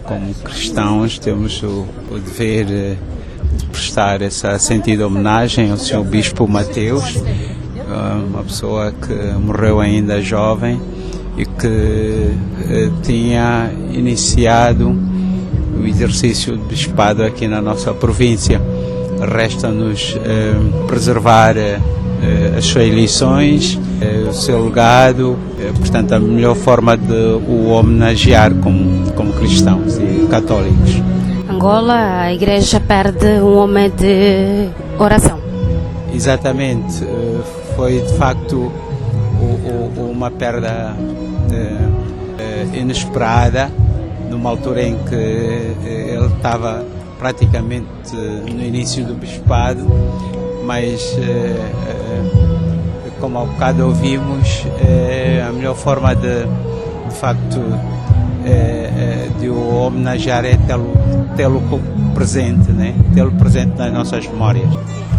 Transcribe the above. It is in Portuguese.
como cristãos, temos o dever de prestar essa sentida homenagem ao Sr. Bispo Mateus, uma pessoa que morreu ainda jovem e que tinha iniciado o exercício de bispado aqui na nossa província. Resta-nos preservar as suas lições, o seu legado, portanto a melhor forma de o homenagear como cristãos e católicos. Angola, a igreja perde um homem de oração. Exatamente, foi de facto uma perda inesperada, numa altura em que ele estava praticamente no início do bispado, mas como há bocado ouvimos, a melhor forma de facto de o homenagear é tê-lo presente, né? Tê-lo presente nas nossas memórias.